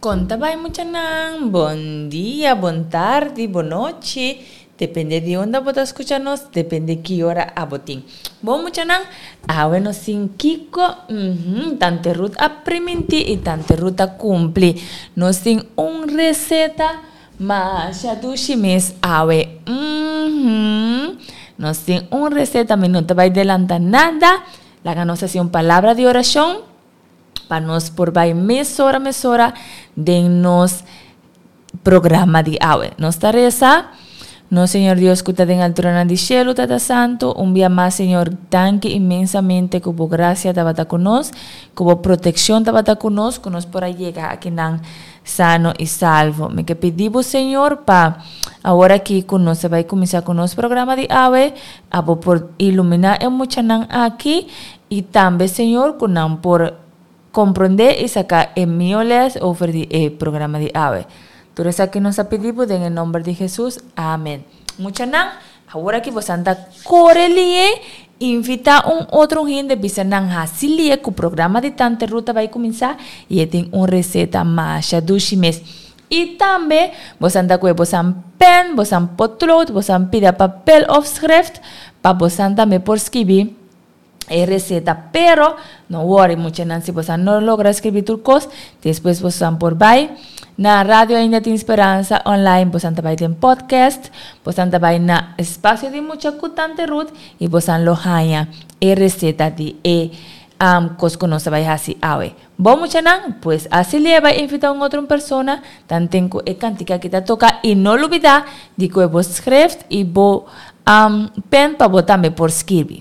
Conta vai muchanan, bom dia, boa tarde, boa noite. Depende de onde você escucha-nos, depende de que hora abotim. Bom muchanan, awe nos sin kiko, tante ruta aprimenti e tante ruta cumpli. Nos sin receta, mas já do chimes awe. Nos sin receta, mas não te vai adelantar nada. La nos hace una palabra de oración para nos por vai mesora de nos programa de agua. Nos reza, no Señor Dios que está en altura de cielo, Tata Santo, un día más Señor, tanque inmensamente que por gracia te con nos, que por protección te con nos por ahí llega aquí nan sano y salvo. Me que pedimos Señor para ahora que con nos se va a comenzar con nos programa de agua, por iluminar en mucha nan aquí y también Señor con por comprender y sacar en mioles over el programa de ave. Todo eso que nos ha pedido en el nombre de Jesús. Amén. Mucha nan, ahora que vos anda correlie, invita un otro gente de nan hasilie que el programa de tanta ruta va a comenzar y tiene una receta más duchimes. Y también vos anda con vos han pen, vos han potlood, vos han pida papel of schrift, para vos anda me por escribir receta, pero no worry mucha si vos no logra escribir tu cos, después vos por bye na radio ainda tem esperanza online, vos anda en podcast, vos anda na espacio de mucha cutante root y vos lo haya receta de cos que no se vaya así awe. Bom mucha pues así le va a invitar a una otra persona, tan tengo cantica que te toca y no lo olvida de que vos escribes y vos pen para botarme por escribir.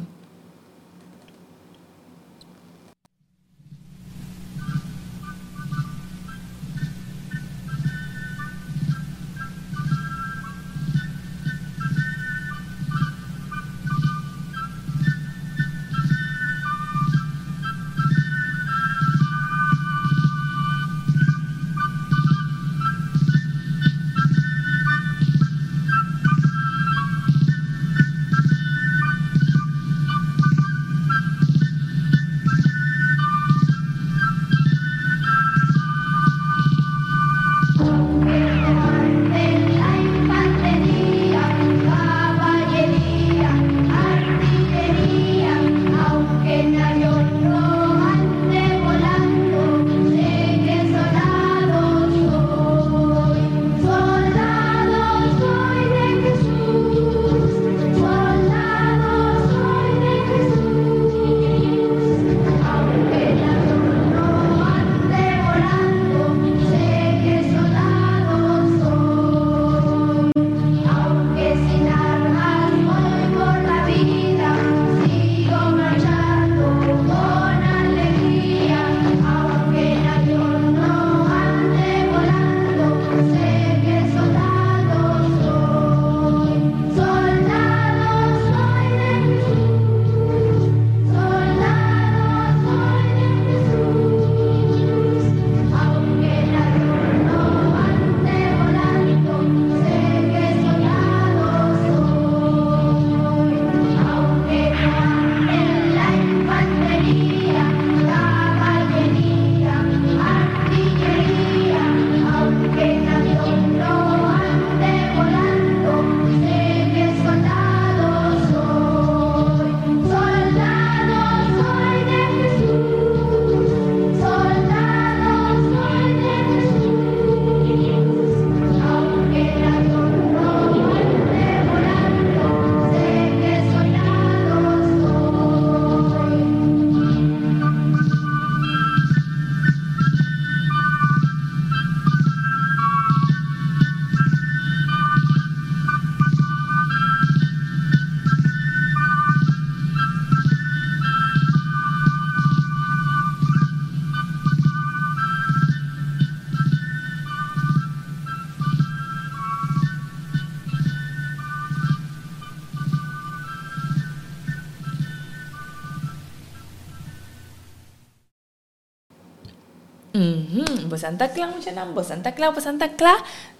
Vos Santa Claus, mucha nam, vos Santa Claus, vos Santa Claus.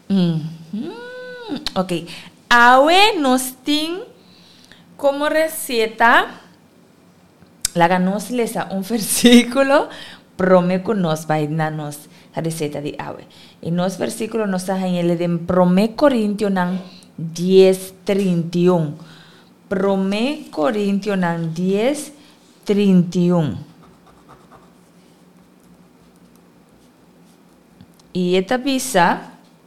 Ok. Awe nos tin como receta, la ganos lesa un versículo, prome con nos vaina nos a receita de agua. E nos versículos nos está em ele de 1 Coríntios 10:31. 1 Coríntios 10:31. E esta visa,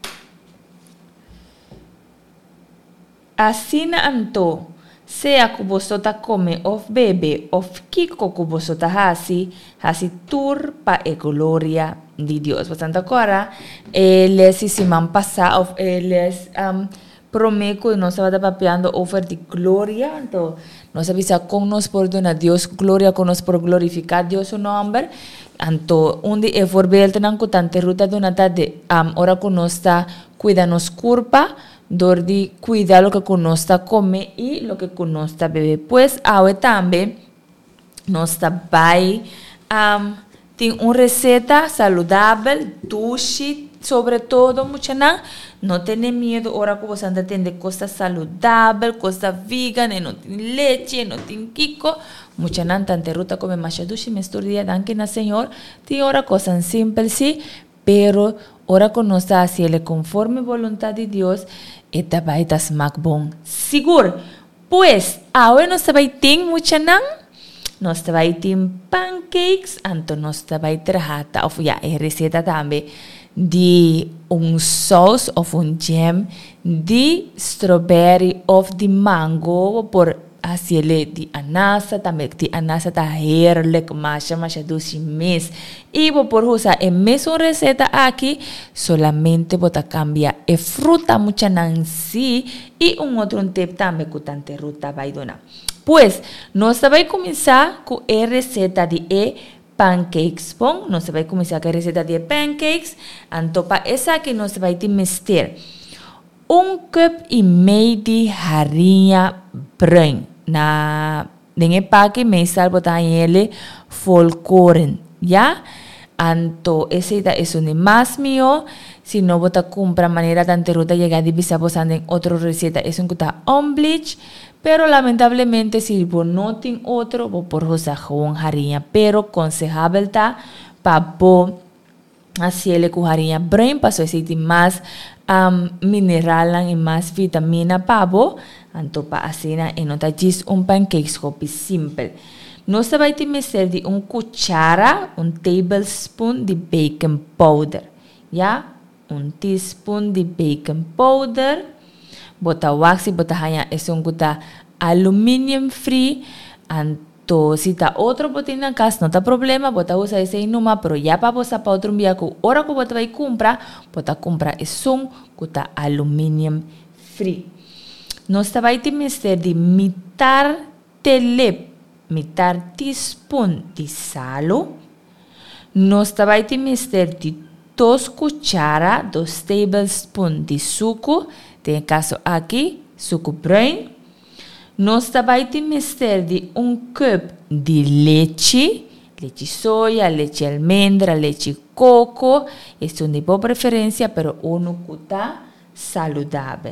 assim anto, sea que vosotros come of bebe of kiko que vosotros hasi tur pa e gloria de Dios. Portanto, agora, les semana passada, les prometo que nós estamos papeando over de glória, então, nós avisa com nós por donar Deus glória, com nós por glorificar Deus o nome. Então, onde é voorbeeld nan kutante ruta donata de ora que nós está cuida nos curpa, door de cuidar lo que nós está come e lo que nós está bebe. Pues, ahora também nós está vai tem uma receita saudável, dulce, sobre todo, mucho não tenha medo, ora que você anda tendo coisa saudável, coisa vegan, não tem leite, não tem kiko, mucho não tante ruta come mais dulce, me estou dizendo, danke na Senhor, tem ora coisa simples, sim, pero ora que nós está haciendo conforme vontade de Deus, eta vai estar smack bom, seguro. Pues, agora nós vai ter mucho nós vai ter pancakes, então nós vai ter rata, ou já, é receita também de sauce ou jam de strawberry ou de mango, por assim de anasa, também de anasa tá heerlijk, mas doce mês. E por usar a mesma receita aqui, solamente bota cambia a fruta mucha nancy e outro tip também que tante ruta vai donar. Pues, nós vai começar com a receita de pancakes. Bom, nós vai começar com a receita de pancakes. Então, para essa aqui, nós vai ter mister 1,5 cup de farinha branca. Nesse pack, meestal botar ele volkoren, já? Então, essa é o mais meu. Se não botar compra maneira tante ruta chegar de bisa posando em outra receita, é um que está omblige. Pero lamentablemente si vos no tiene otro, vos por usar con farinha. Pero aconsejable está para vos hacerle con farinha branca, para que más mineral y más vitamina para vos. Entonces para hacer en otra gis un pancake simple. No se va a meter de cuchara, un tablespoon de baking powder. ¿Ya? Un teaspoon de baking powder. Bota wax e bota hanha é guta aluminium free. Anto se tá outro botinho na casa, não tá problema, bota usa esse numa, pero já para você para outro dia que hora que bota vai comprar, bota comprar é guta aluminium free. Nós vai ter mister de mitar teaspoon de sal. Nós vai ter mister de 2 cuchara, 2 tablespoon de suco. Tem caso aqui, suco branco. Nós também temos mister de 1 cup de leite soja, leite almendra, leite coco. Isso é de boa preferência, mas uno que está saudável.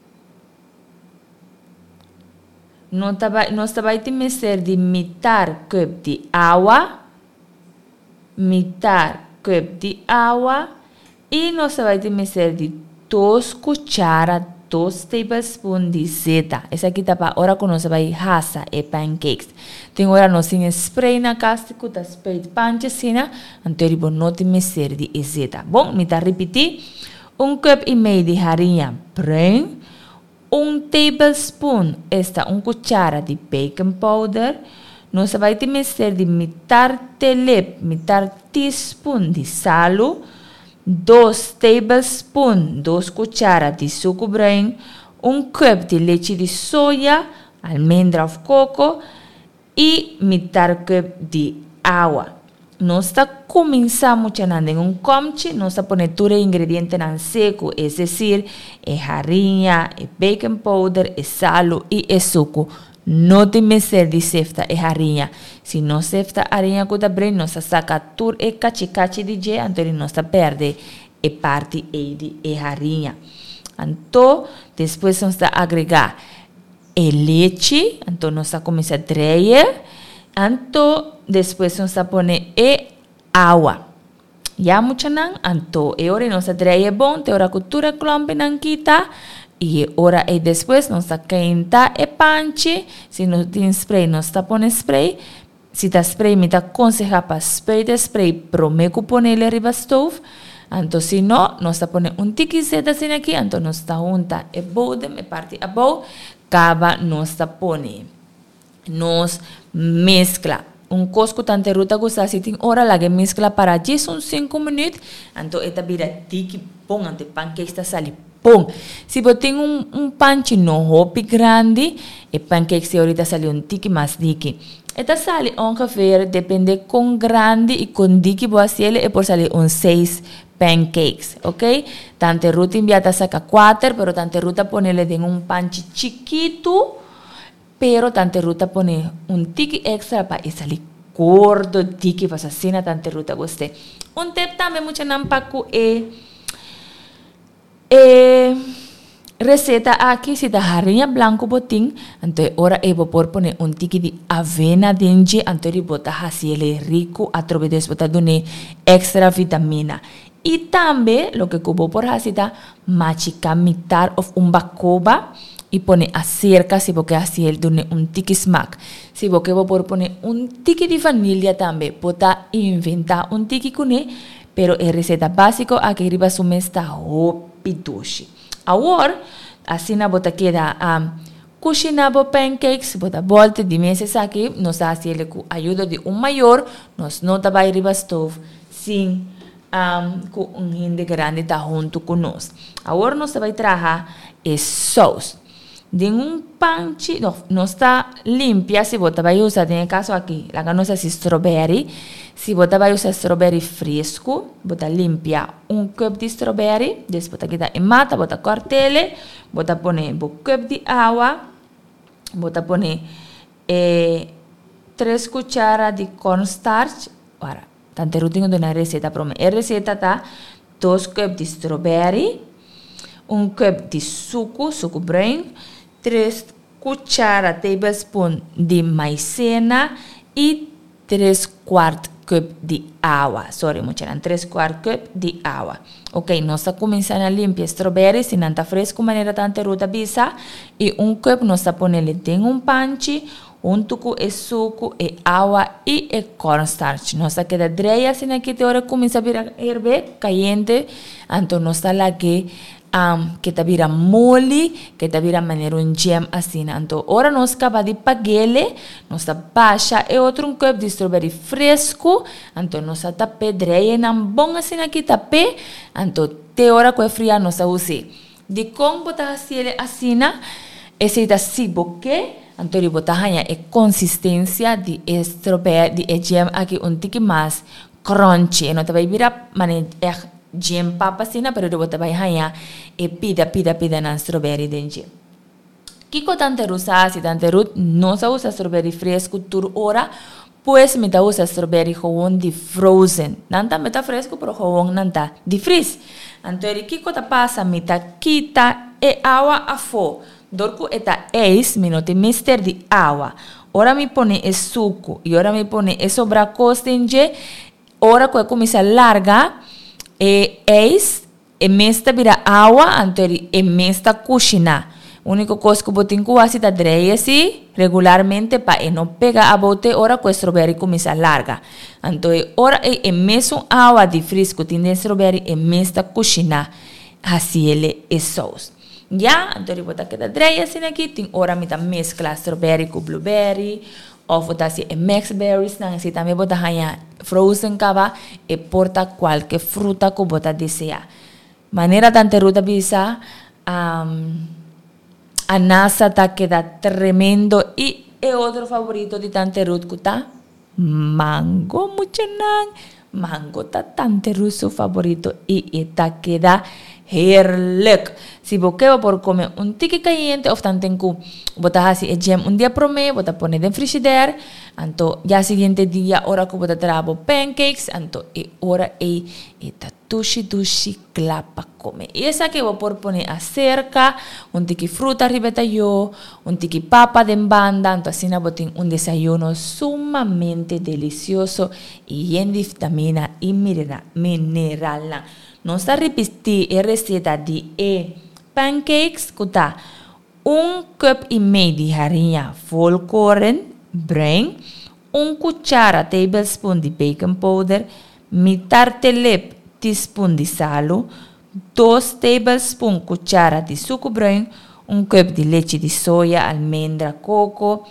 Nós também temos mister de metade cup de água, e nós também temos mister de 2 cucharas, 2 tablespoons de zeta. Essa aqui tá para hora que nós vai assar e pancakes. Tem hora nós tem spray na casa, que tá spray de panchesina, então ele não tem mister de zeta. Bom, me tá repetir. 1,5 cup de farinha branca, 1 tablespoon, esta 1 cuchara de baking powder. Nós vai ter mister de metade teaspoon de sal, 2 tablespoons, 2 cucharas de suco branco, 1 cup de leite de soja, almendra ou coco e metade cup de água. Nós está começando em um comche, nós está pondo todo ingrediente em seco, é decir, farinha, baking powder, sal e suco. Não tem mister de sefta e farinha. Se não sefta a farinha que está bem, nós saca tudo e cachi de je, então nós perde e parte de farinha. Então, depois nós agregar leite, então nós começa a dreyer, então depois nós põe água. Ya mucha nan, anto, ora nossa dreie bom, te ora cultura klompe nan kita, e ora e después nossa quenta e panche, se não tem spray, nossa põe spray, se tá spray, me tá aconselha para spray de spray, prometo pôr ele arriba stove, anto se não, nossa põe tiki seta assim aqui, anto nossa junta e bodem, e parte a bow, cava nossa põe, nos mescla. Cosco tante ruta gusta si ting ora lagi mescla para 10 uns 5 minutos, anto eta bira tiki pong ante pancake sta sali pong. Se você tem panche no hopi grande, e pancake se ahorita sali tiki mais diki. Eta sali ongeveer, depende com grande e com diki boa ciele, e por sali 6 pancakes, ok? Tante ruta inviata saca 4, pero tante ruta ponele de panche chiquito, pero tante ruta pone tiki extra para salir gordo tiki para assassina tante ruta gostei. Tip também muito nampaku receita aqui se da harinha branco botin, então ora vou pôr tiki de avena dentro, então ele bota ele rico, através bota dune extra vitamina. E também, lo que vou por hasita, machica mitar of bacoba, e pone acerca se você assim ele dune tiki smack. Se você vou pôr tiki de vanilha também, pode inventar tiki com ele, pero é receita básica aqui riba sumesta hopidoshi. Agora, assim na bota queda cozinhar pancakes, bota volta de meses aqui, nós assim ele com ajuda de maior, nós não tá vai riba stove, sim, com gente grande tá junto com nós. Agora nós vai trabalhar sauce. De panche, não está limpia, se você vai usar, no caso aqui, a nossa strawberry, se você vai usar strawberry fresco, você limpia cup de strawberry, depois você dá em mata, você cortele, você põe cup de água, você põe 3 cucharadas de cornstarch, ora, tante rutinho de uma receita para mim. A receita tá 2 cup de strawberry, 1 cup de suco branco, 3 cucharadas tablespoon de maicena e 3/4 cup de água. Sorry, mucho, 3/4 cup de água. Ok, nós estamos começando a limpar strawberry, se não está fresco, maneira tanta ruta bisa, e 1 cup nós estamos ponendo tem panche, tuco e suco, e água e cornstarch. Nós estamos queda dreia, assim aqui, te hora começa a virar herve, caliente, então nós estamos aqui, que tá vira mole, que tá vira maneira jam assim. Então, ora nós acaba de pagele, nós tá baixa e outro cup de strawberry fresco, então nós tá pedreia na bom assim aqui tá pé, então te ora com fria nós tá usa. De como botar assim, esse tá se boque, então ele botar hanya a consistência de strawberry de jam aqui tiki mais crunchy, não tá vai virar maneira jam papa sina, pero devo tabai hanya e pida na strawberry dentro. Kiko tante rusa, si tante rut não sa usa strawberry fresco tur ora, pues me ta usa strawberry hoon de frozen. Nanta me ta fresco, pero hoon nanta de freeze. Antori kiko ta pasa me ta quita e agua a fo. Dorku eta 6 minutos mister de agua. Ora mi pone e suco e ora mi pone e sobra costinge. Ora que começa larga mesta vira água, anterior mesta cozinha. O único coisa que botin com assim da dreia assim regularmente para não pegar a bote ora com strawberry começa larga. Então ora mesmo água de fresco tem strawberry mesta cozinha. Assim ele é sauce. Já, então botar que da dreia assim aqui tem ora me mescla strawberry com blueberry. Ou botar assim mixed berries, não assim também botar frozen cava e porta qualquer fruta que botar desejar. Maneira tanta ruta bisa, a nasa tá queda tremendo e outro favorito de tanta ruta tá mango muito não, mango tá tanta ruta favorito e tá queda heerlijk. Si você por comer tiki caliente, of dan tenku, botar assim, jam dia pro meio, botar pone dentro frigidaire, anto, ya siguiente dia, ora que botar trabo pancakes, anto, ora tushi clapa come. E essa que vou por poner acerca, tiki fruta ribeta yo, tiki papa de banda, anto assim botin desayuno sumamente delicioso y lleno de vitamina y mineral. Nossa repetir a receita de pancakes, kuta 1 cup e meio de farinha volkoren, bruin, 1 cuchara tablespoon de baking powder, metade teaspoon de sal, 2 tablespoon cuchara de suco bruin, 1 cup de leite de soja, almendra, coco,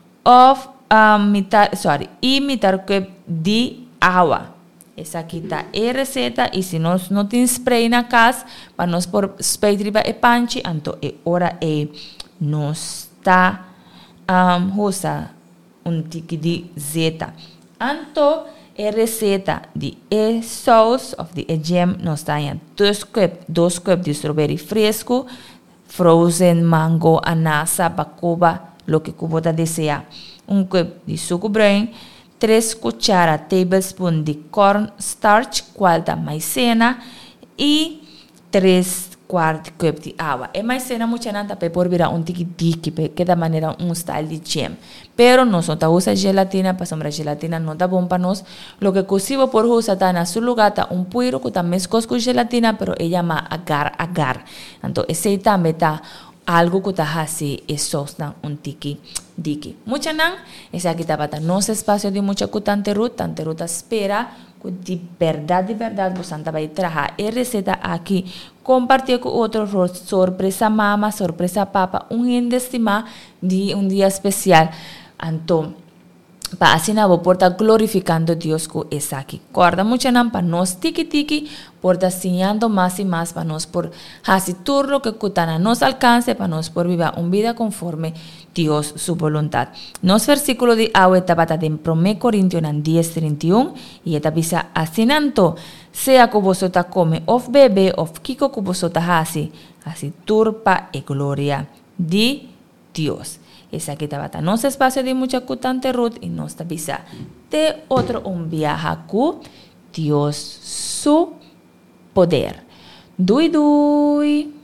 metade cup de água. Essa aqui está a receita, e se nós não tem spray na casa, para nós pôr spray triba e panchi, então é hora nós está usa tiki de zeta. Então, a receita de sauce, of de jam, nós está em 2 cup de strawberry fresco, frozen mango, anasa, bacoba, lo que você deseja. 1 cup de suco branco, 3 cucharas tablespoon de cornstarch, quarta maicena e 3 quartos cup de água. E maicena mucha nanta pe por virar tiki que da maneira style de jam. Pero nós não usa gelatina, para sombra gelatina não tá bom para nós. Lo que consigo por usar tá na su lugar tá puiro que tá mescos com gelatina, pero ella ma agar. Então esse também tá algo que está así es sosna tiki. Mucha nan, esa aquí está nosso espacio de mucha tante ruta espera que de verdade, vos anda vai trajar a receta aqui, compartir com outro sorpresa mama, sorpresa papa, estima de dia especial. Então, para assim vou porta glorificando Deus com essa aqui. Corda mucha nan para nós tiki, porta sinhando mais e mais para nós por hacer tudo que cutana nos alcance, para nós por viver uma vida conforme Dios su voluntad. Nos versículo de agua está en 1 Corintios 10:31 y esta pisa asinanto, sea que vosotras come of bebe of kiko que vosotras así turpa y gloria de Dios. Esa que está nos espacio de mucha cutante Ruth y nos pisa de otro un viaje con Dios su poder. Dui.